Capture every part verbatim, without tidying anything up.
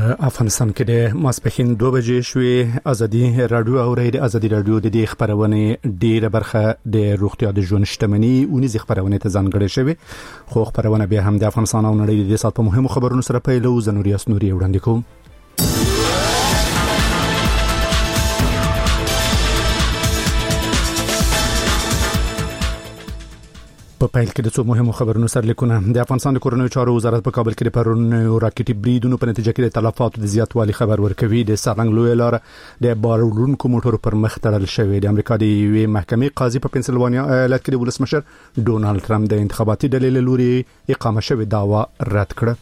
افغانستان کې د ماسپښین دوه بجې شوې. ازادي رادیو او د ازادي رادیو د دې خبرونه ډیره برخه د روغتیا د ژوند شتمنۍ او نيزي خبرونه ته ځانګړې شوې. خو خبرونه به هم د افغانستان او نړۍ د سات په مهمو خبرونو سره پیلو. زنوري اسنوري وړاندې کوم. په پیل کې د څو مهمو خبرونو سره لیکونه. د افغانستان د کورنیو چارو وزارت په کابل کې د پرون راکټي بریدونو په نتیجه کې د تلفاتو د زیاتوالي خبر ورکوي. د سالنګ لوی لار د بارولونکو موټرو پر مخ تړل شوی. د امریکا د یوې محکمې قاضي په پنسلوانیا ایالت کې د ولسمشر ډونالد ټرمپ د انتخاباتي ډلې لوري اقامه شوی دعوا رد کړه.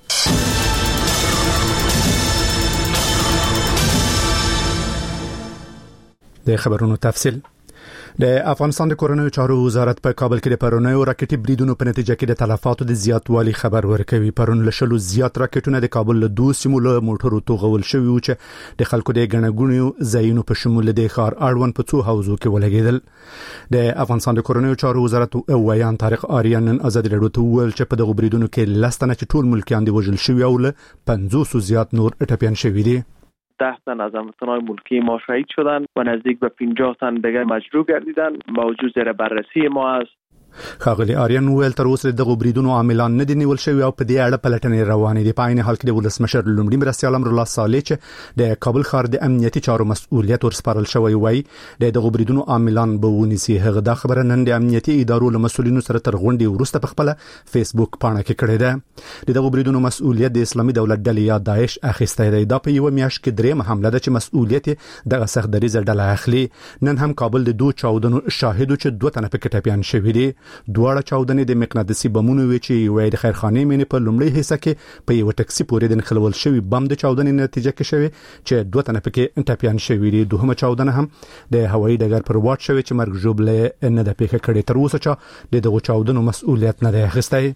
د خبرونو تفصیل. د افغانستان د کورنیو چارو وزارت په کابل کې د پرونیو راکټي بریدونو په نتیجه کې د تلفاتو د زیاتوالي خبر ورکوي. پرون له شلو زیات راکټونه د کابل له دوه سیمو له موټرو توغول شوی و چې د خلکو د غنغونیو ځایونو په شمول د ښار اړوند په څو حوزو کې ولګیدل. د افغانستان د کورنیو چارو وزارت ویان طارق آریان نن ازادي رادیو ته ویل چې په دغه بریدونو کې لستنه چې ټول ملکیان دی وژل شوی او له پنځوس زیات نور ټپیان شوی دي. ده تن از هموطنان ملکی ما شهید شدند و نزدیک به پنجاه تن دیگر مجروح گردیدند. موضوع زیر بررسی ما است. خاغلی آریان ویل تر اوسه دغه بریدونو عاملان نه دي نیول شوی او په دې اړه پلټنې روانې دي. په عین حال کې د ولسمشر لومړي مرستیال امر الله صالح چې د کابل ښار د امنیتي چارو مسؤلیت ورسپارل شوی وای د دغه بریدونو عاملان به ونیسي. هغه دا خبره نن د امنیتي ادارو له مسؤلینو سره تر غونډې وروسته په خپل فیسبوک پاڼه کې کړې ده. د دغه بریدونو مسؤلیت د اسلامي دولت ډلې یا داعش اخیسته دی. دا په یو میاشت کې درېمه حمله ده چې مسؤلیت دغه سخت دریزه ډله اخلي. نن هم کابل د دوه چاودنو شاهدو چې دوه تنه پکې ټپیان شوی دي. دواړه چاودنې د مقناطیسي بمونو وی چې وای د خیرخانه مینې په لومړی حصہ کې په یو ټکسي پورې د نخلول شوی بم د چاودنې نتیجه کې شوی چې دوه تنه پکې ټپیان شوی دي. دوهمه چاودنه هم د هوایي ډګر پر واټ شوی چې مرګ ژوبله نه د پیښه کړې. تر اوسه چې دغه چاودنو مسؤلیت نه دی اخیستی.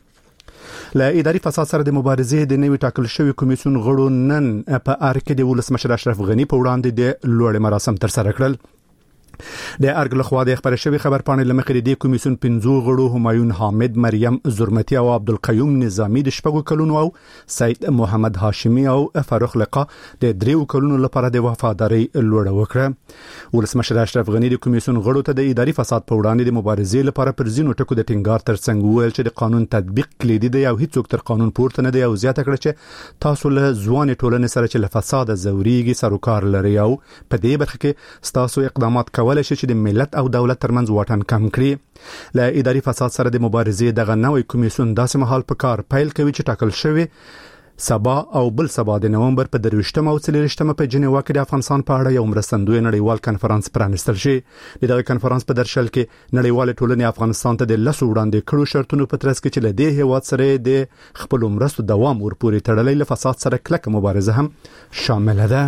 له اداري فساد سره د مبارزې د نوي ټاکل شوی کمیسیون غړو نن په ار کې د ولسمشر اشرف غنی په وړاندې د لوړ مراسم تر سره کړل. د ارګ لخوا د خبر شوی خبر پاڼې لمخې د کمیسیون پنځو غړو همایون حامد، مریم زرمتی او عبدالقیوم نظامی د شپږو کلونو او سید محمد هاشمی او فاروق لقا د دریو کلونو لپاره د وفاداری لوړه وکړه. ولسمشر اشرف غنی د کمیسیون غړو ته د اداري فساد په وړاندې د مبارزې لپاره پر ځینو ټکو د ټینګار ترڅنګ ویل چې د قانون تطبیق کلیدي دی او هیڅوک تر قانون پورته نه دی. او زیاته کړه چې تاسو له ځوان ټولنې سره چې له فساد زوريږي سروکار لري او په دې برخه کې تاسو اقدامات کوي ولې چې د ملت او دولت ترمنځ واټن کم کړي. له اداري فساد سره د مبارزې دغه نوې کمیسیون داسې مهال په کار پیل کوي چې ټاکل شوی سبا او بل سبا د نومبر په درویشتمه او څلوېښتمه په جنیوا کې د افغانستان په اړه یو مرستندوی نړیوال کنفرانس پرانیستل شي. دغه کنفرانس په درشل کې نړیوال ټولنې افغانستان ته د لسو وړاندې کړو شرطونو په ترڅ کې چې له دې هیواد سره د خپل مرستو دوام ورپورې تړلې له فساد سره کلکه مبارزه هم شامل ده.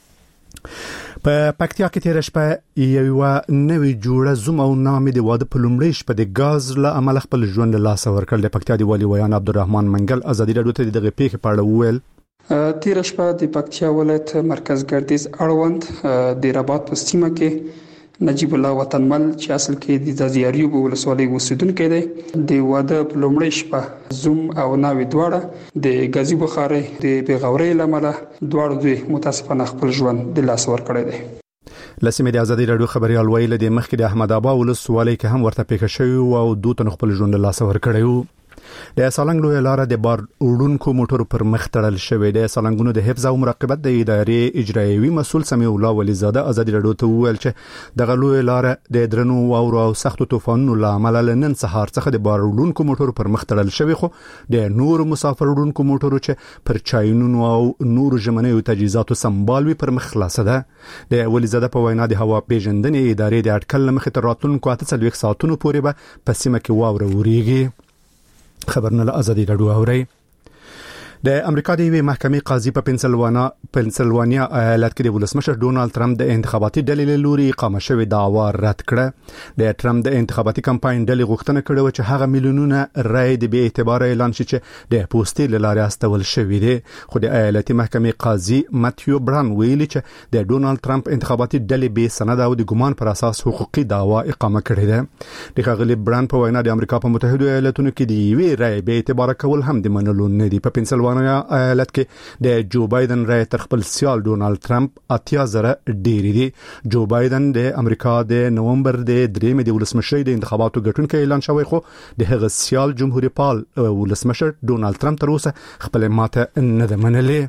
په پکتیا کې تیر شپه یو نوې جوړه زوم او نامې د واده په لومړی شپه د غاز له عمل خپل ژوند له لاس ورکړل. د پکتیا دی والی ویان عبدالرحمن منګل ازادي رادیو ته دغه پیښه په اړه وویل. تیر شپه د پکتیا ولایت مرکز ګردیز اړوند د رباط په سیمه کې نجیب الله وطنمل چې اصل کې د ځاځیاریو ولسوالۍ اوسیدونکی دی د واده په لومړی شپه زوم او ناوې دواړه د غازی بخاري د بغاوري لامل دواړو دوی متاسفانه خپل ژوند د لاس ورکړی دی. لسمه د ازادي رادیو خبريال ویل د مخکې د احمد آباد ولسوالۍ کې هم ورته پیښه شوی او دوه تن خپل ژوند لاس ورکړی وو. د سالنګ لوی لار د بار وړونکو موټرو پر مخ تړل شوی. د سالنګونو د حفظ او مراقبت د ادارې اجرایوي مسول سمیع الله ولیزاده ازادي رادیو ته ویل چې دغه لوی لار د درنو واورو او سختو طوفانونو لامل نن سهار څخه د بار وړونکو موټرو پر مخ تړل شوی. خو د نور مسافر وړونکو موټرو چې پر چاینونو او نور ژمنیو تجهیزاتو سمبالوي پر مخ خلاصه ده. د ولیزاده په وینا د هوا پیژندنې ادارې د اټکل لمخې تر راتلونکو اته څلوېښت ساعتونو پورې به په سیمه کې واوره وریږي. خبرونه له ازادي رادیو اوري. د امریکا د یوې محکمې قاضي په پنسلوانیا پنسلوانیا ایالت کې د ولسمشر ډونالد ټرمپ د انتخاباتي ډلې لوري اقامه شوی دعوا رد کړه. د ټرمپ د انتخاباتي کمپاین ډلې غوښتنه کړې چې هغه میلیونونه رای د بې اعتبار اعلان شي چې د پوسټې لارې استول شوی دی. خو د ایالتي محکمې قاضي ماتیو بران ویلي چې د ډونالد ټرمپ انتخاباتي ډلې بې سند او د ګمان پر اساس حقوقي دعوا اقامه کړې ده. د ښاغلي بران په وینا د امریکا په متحده ایالاتونو کې د یوې رای بې اعتبار کول هم د منلو نه دی. په پنسلوانیا پنسلوانیا ایالت کې د جو بایدن رای تر خپل سیال ډونالد ټرمپ اتیا زره ډیر دي. جو بایدن د امریکا د نومبر د درېمې د ولسمشری د انتخاباتو ګټونکي اعلان شوی، خو د هغه سیال جمهوریت پال ولسمشر ډونالد ټرمپ تر اوسه خپل ماته نه ده منلې.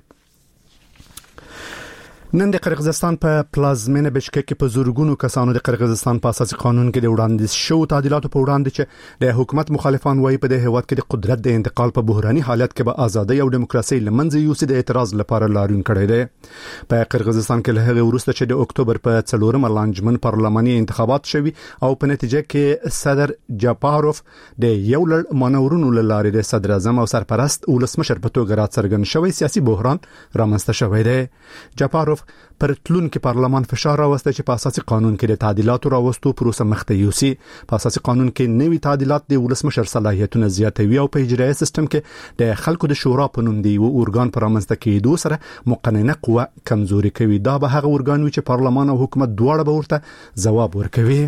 نن د قرغیزستان په پلازمینه بشکک کې په زورګونو کسانو د قرغیزستان په اساسي قانون کې د وړاندیز شو تعدیلاتو په وړاندې چې د حکومت مخالفان وایي په دې هیواد کې د قدرت د انتقال په بحراني حالت کې به ازادي او دیموکراسي لمنځه یوسي د اعتراض لپاره لارون کړی دی. په قرغیزستان کې له هغه وروسته چې د اکتوبر په څلورم لانجمن پارلماني انتخابات شوي او په نتیجه کې صدر جاپاروف د یو لړ مانورونو لارې د صدر اعظم او سرپرست ولسمشر په توګه راڅرګند شوی سیاسي بحران رامنځته شوی دی. جاپاروف پر تلونکي پارلمان فشار راوسته چې په اساسي قانون کې د تعدیلاتو راوستو پروسه مخته یوسي. په اساسي قانون کې نوي تعدیلات د ولسمشر صلاحیتونه زیاتوي او په اجرایي سیستم کې د خلکو د شورا په نوم دی او اورګان پر رامنځته کېدو سره مقننه قوه کمزوري کوي. دا به هغه اورګان وي چې پارلمان او حکومت دواړه به ورته ځواب ورکوي.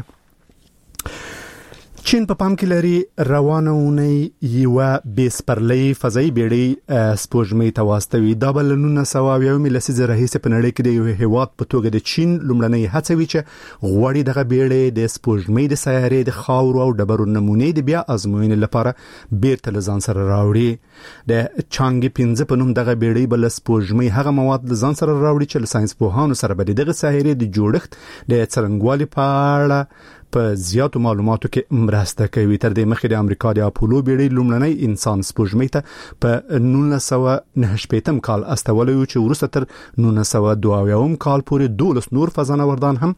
چین په پام کې لري روانه اونۍ یو بیسپرلۍ فضایي بیړۍ سپوږمۍ ته واستوي. دا بل نن سواویو ملسیزه رئیس په نړۍ کې د یو هیواد په توګه د چین لومړنۍ هڅه وی چې غوړي دغه بیړۍ د سپوږمۍ د سیارې د خاور او ډبرو نمونې د بیا ازموینې لپاره بیرته لزان سره راوړي. د چانګ پنځه په نوم دغه بیړۍ بل سپوږمۍ هغه مواد لزان سره راوړي چې ساينس پوهانو سره به دغه سیارې د جوړښت د څرنګوالي په اړه په زیاتو معلوماتو کې مرسته کوي. تر دې مخکې د امریکا د اپولو بیړۍ لومړنۍ انسان سپوږمۍ ته په نولس سوه نهه شپیتم کال استولو چې وروسته تر نولس سوه دوه اویایم کال پورې دولس نور فضانوردان هم